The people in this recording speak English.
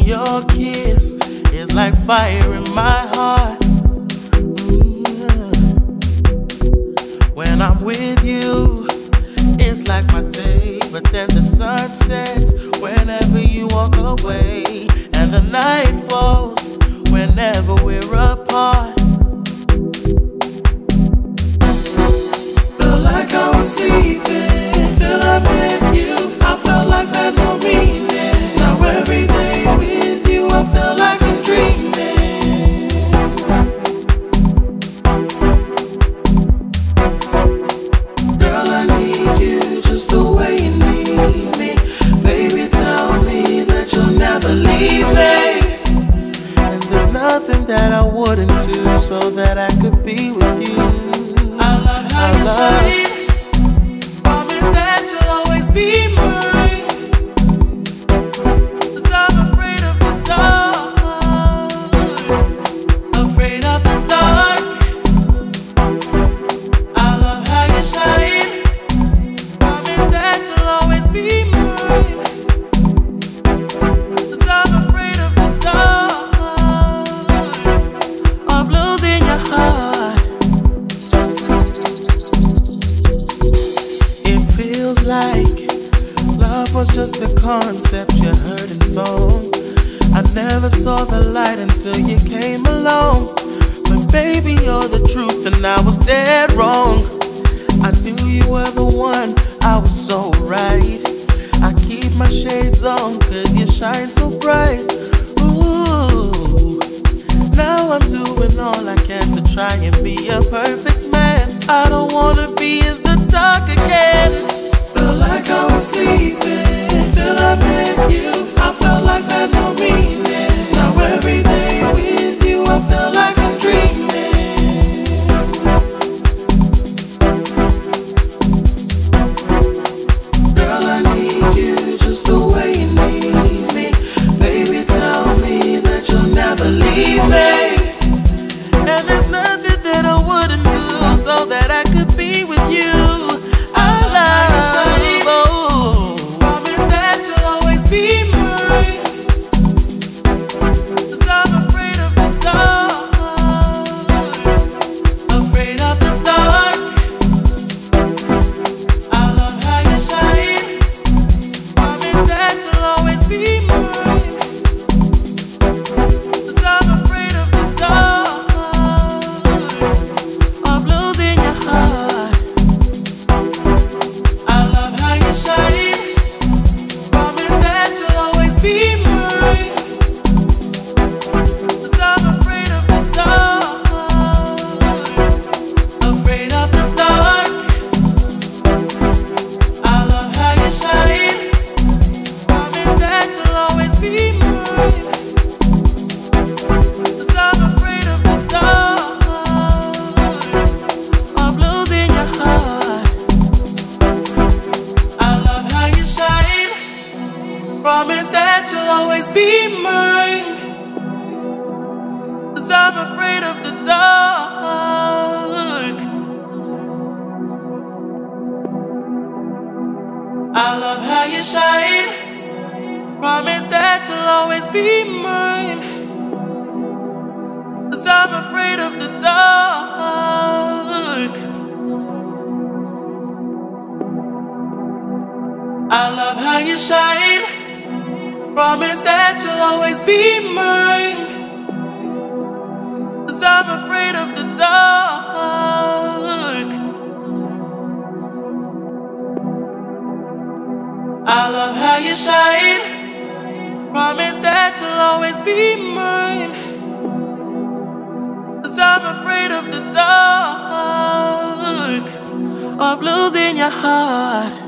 Your kiss is like fire in my heart. When I'm with you, it's like my day, but then the sun sets whenever you walk away, and the night falls whenever we're apart. Felt like I was sleeping till I met you. I felt life had no meaning. Now every day with you, I feel like I'm dreaming. Girl, I need you just the way you need me. Baby, tell me that you'll never leave me. And there's nothing that I wouldn't do so that I could be with you. I love how you shine. Promise that you'll always be mine. 'Cause I'm afraid of the dark. Afraid of the dark. I love how you shine. Promise that you'll always be mine. 'Cause I'm afraid of the dark. Of losing your heart. It feels like love was just a concept you heard in song. I never saw the light until you came along. But baby, you're the truth and I was dead wrong. I knew you were the one, I was so right. I keep my shades on 'cause you shine so bright. Ooh, now I'm doing all I can to try and be a perfect man. I don't wanna be in the dark again. Felt like I was sleeping till I met you. I felt life had no meaning. Now every day with you, I feel like I'm dreaming. Girl, I need you just the way you need me. Baby, tell me that you'll never leave me. And there's nothing that I wouldn't do so that I could be with you. I love you. Promise that you'll always be mine. 'Cause I'm afraid of the dark. Afraid of the dark. I love how you shine. Promise that you'll always be mine. 'Cause I'm afraid of the dark. Of losing your heart. I love how you shine. Promise that you'll always be mine. 'Cause I'm afraid of the dark. Afraid of the dark. I love how you shine. Promise that you'll always be mine. 'Cause I'm afraid of the dark. Of losing your heart. I love how you shine. Promise that you'll always be mine. 'Cause I'm afraid of the dark. I love how you shine. Promise that you'll always be mine. 'Cause I'm afraid of the dark. I love how you shine. Promise that you'll always be mine. 'Cause I'm afraid of the dark. I love how you shine. Promise that you'll always be mine. 'Cause I'm afraid of the dark. Of losing your heart.